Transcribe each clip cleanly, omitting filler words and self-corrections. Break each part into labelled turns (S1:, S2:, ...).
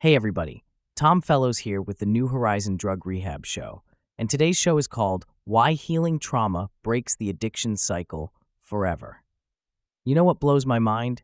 S1: Hey everybody, Tom Fellows here with the New Horizon Drug Rehab Show, and today's show is called Why Healing Trauma Breaks the Addiction Cycle Forever. You know what blows my mind?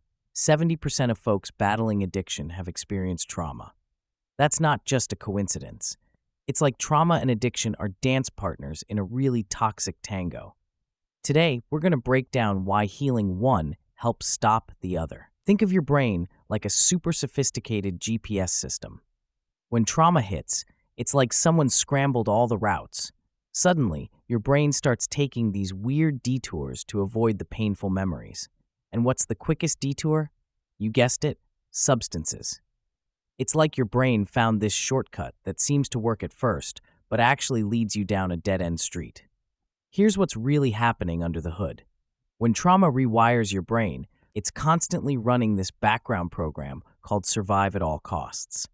S1: 70% of folks battling addiction have experienced trauma. That's not just a coincidence. It's like trauma and addiction are dance partners in a really toxic tango. Today, we're going to break down why healing one helps stop the other. Think of your brain like a super sophisticated GPS system. When trauma hits, it's like someone scrambled all the routes. Suddenly, your brain starts taking these weird detours to avoid the painful memories. And what's the quickest detour? You guessed it, substances. It's like your brain found this shortcut that seems to work at first, but actually leads you down a dead-end street. Here's what's really happening under the hood. When trauma rewires your brain, it's constantly running this background program called survive at all costs.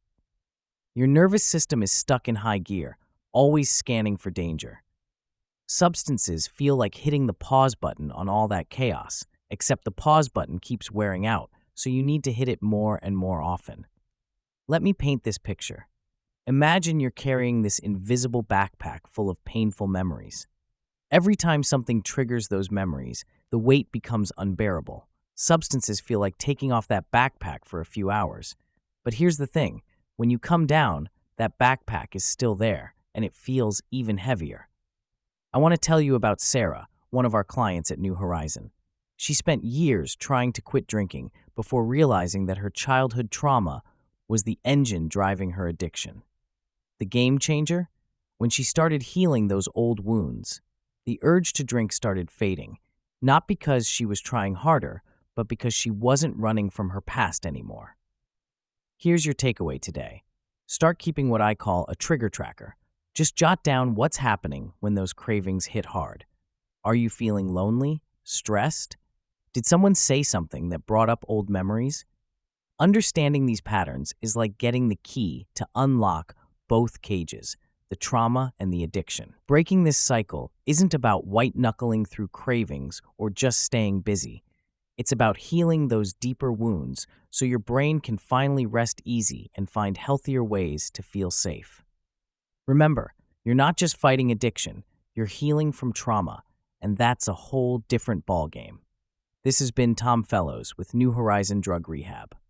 S1: Your nervous system is stuck in high gear, always scanning for danger. Substances feel like hitting the pause button on all that chaos, except the pause button keeps wearing out, so you need to hit it more and more often. Let me paint this picture. Imagine you're carrying this invisible backpack full of painful memories. Every time something triggers those memories, the weight becomes unbearable. Substances feel like taking off that backpack for a few hours. But here's the thing, when you come down, that backpack is still there, and it feels even heavier. I want to tell you about Sarah, one of our clients at New Horizon. She spent years trying to quit drinking before realizing that her childhood trauma was the engine driving her addiction. The game changer? When she started healing those old wounds, the urge to drink started fading, not because she was trying harder, but because she wasn't running from her past anymore. Here's your takeaway today. Start keeping what I call a trigger tracker. Just jot down what's happening when those cravings hit hard. Are you feeling lonely? Stressed? Did someone say something that brought up old memories? Understanding these patterns is like getting the key to unlock both cages, the trauma and the addiction. Breaking this cycle isn't about white-knuckling through cravings or just staying busy. It's about healing those deeper wounds so your brain can finally rest easy and find healthier ways to feel safe. Remember, you're not just fighting addiction, you're healing from trauma, and that's a whole different ballgame. This has been Tom Fellows with New Horizon Drug Rehab.